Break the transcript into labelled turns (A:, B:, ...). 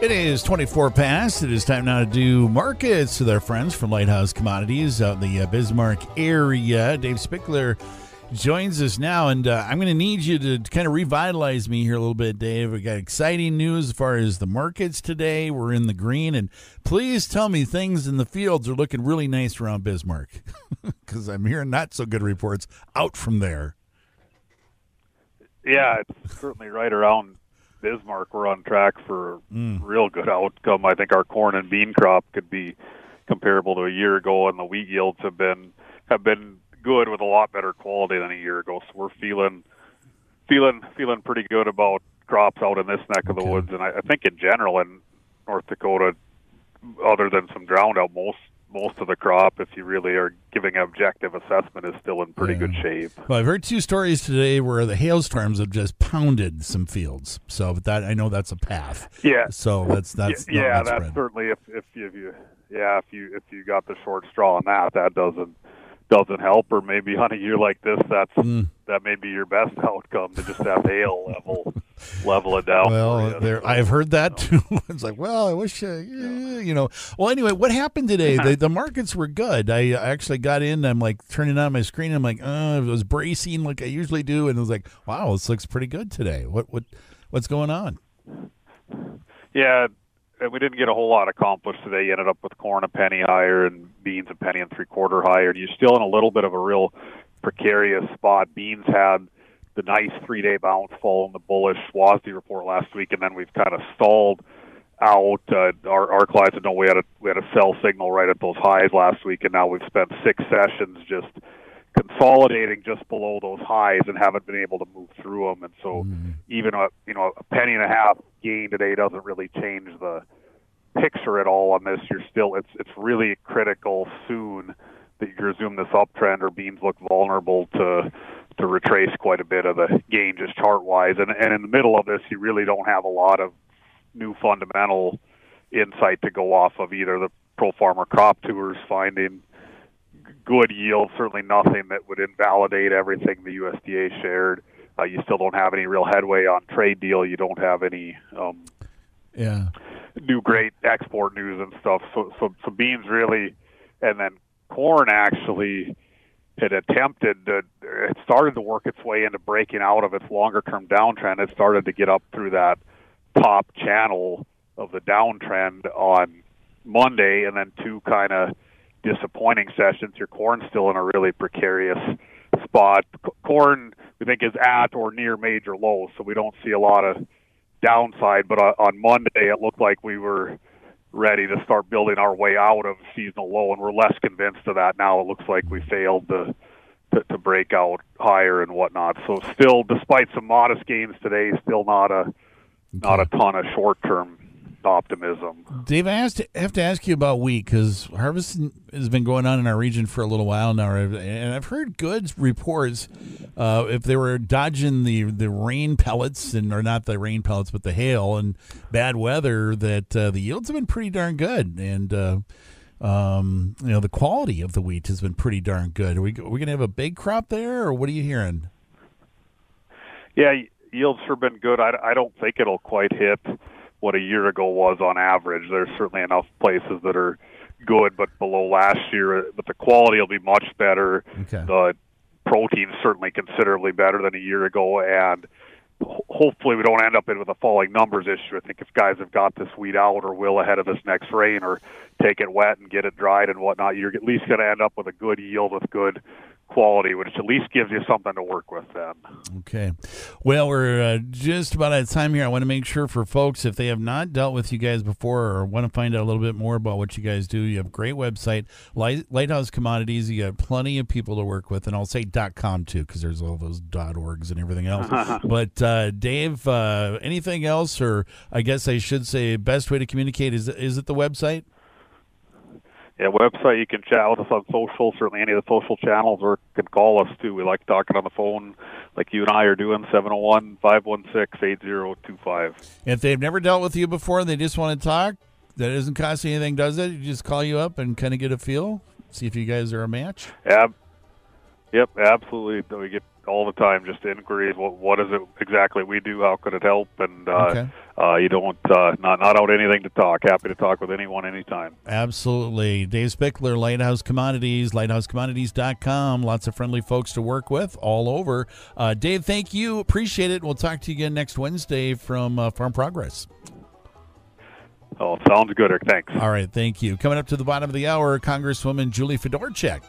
A: It is 24 past. It is time now to do markets with our friends from Lighthouse Commodities out in the Bismarck area. Dave Spickler joins us now, and I'm going to need you to kind of revitalize me here a little bit, Dave. We got exciting news as far as the markets today. We're in the green, and please tell me things in the fields are looking really nice around Bismarck, because I'm hearing not so good reports out from there.
B: Yeah, it's certainly right around Bismarck. We're on track for real good outcome. I think our corn and bean crop could be comparable to a year ago, and the wheat yields have been good with a lot better quality than a year ago. So we're feeling pretty good about crops out in this neck of the woods. And I think in general in North Dakota, other than some drowned out, most of the crop, if you really are giving an objective assessment, is still in pretty good shape.
A: Well, I've heard two stories today where the hailstorms have just pounded some fields. So that I know that's a path.
B: Yeah.
A: So that's
B: that's certainly if you got the short straw on that doesn't help. Or maybe on a year like this, that may be your best outcome, to just have hail level it down.
A: Well, I've heard that too. It's like, well, I wish, Well, anyway, what happened today? The markets were good. I actually got in. I'm like turning on my screen. I'm like, it was bracing like I usually do, and it was like, wow, this looks pretty good today. What's going on?
B: Yeah, we didn't get a whole lot accomplished today. You ended up with corn a penny higher and beans a penny and three-quarter higher. You're still in a little bit of a real precarious spot. Beans had the nice 3-day bounce following the bullish WASDE report last week, and then we've kind of stalled out. Our clients know we had a sell signal right at those highs last week, and now we've spent 6 sessions just consolidating just below those highs and haven't been able to move through them. And so even a penny and a half gain today doesn't really change the picture at all on this. It's really critical soon that you resume this uptrend, or beans look vulnerable to retrace quite a bit of the gain just chart wise. And in the middle of this, you really don't have a lot of new fundamental insight to go off of, either the Pro Farmer Crop Tours finding good yield, certainly nothing that would invalidate everything the USDA shared. You still don't have any real headway on trade deal. You don't have any new great export news and stuff. So beans really, and then corn actually had attempted to, it started to work its way into breaking out of its longer-term downtrend. It started to get up through that top channel of the downtrend on Monday, and then 2 kind of disappointing sessions. Your corn's still in a really precarious spot. Corn, we think, is at or near major lows, so we don't see a lot of downside. But on Monday, it looked like we were ready to start building our way out of seasonal low, and we're less convinced of that now. It looks like we failed to break out higher and whatnot. So still, despite some modest gains today, still not a ton of short-term optimism.
A: Dave, I have to ask you about wheat, because harvest has been going on in our region for a little while now, and I've heard good reports. If they were dodging the rain pellets, or not the rain pellets, but the hail and bad weather, that the yields have been pretty darn good, and the quality of the wheat has been pretty darn good. Are we going to have a big crop there, or what are you hearing?
B: Yeah, yields sure been good. I don't think it'll quite hit what a year ago was on average. There's certainly enough places that are good, but below last year. But the quality will be much better.
A: Okay.
B: The protein's certainly considerably better than a year ago, and hopefully we don't end up with a falling numbers issue. I think if guys have got this wheat out, or will ahead of this next rain, or take it wet and get it dried and whatnot, you're at least going to end up with a good yield with good quality, which at least gives you something to work with then.
A: Okay. Well, we're just about out of time here. I want to make sure for folks, if they have not dealt with you guys before or want to find out a little bit more about what you guys do, you have a great website, Lighthouse Commodities. You got plenty of people to work with, and I'll say .com too, because there's all those .orgs and everything else. But Dave, anything else, or I guess I should say best way to communicate, is it the website?
B: Yeah, website. You can chat with us on social, certainly any of the social channels, or can call us too. We like talking on the phone like you and I are doing, 701-516-8025.
A: If they've never dealt with you before and they just want to talk, that doesn't cost you anything, does it? You just call you up and kind of get a feel, see if you guys are a match?
B: Yep, absolutely. We get all the time, just inquiries. What is it exactly we do? How could it help? And you don't not out anything to talk. Happy to talk with anyone anytime.
A: Absolutely. Dave Spickler, Lighthouse Commodities, lighthousecommodities.com. Lots of friendly folks to work with all over. Dave, thank you. Appreciate it. We'll talk to you again next Wednesday from Farm Progress.
B: Oh, sounds good, Eric. Thanks.
A: All right, thank you. Coming up to the bottom of the hour, Congresswoman Julie Fedorchak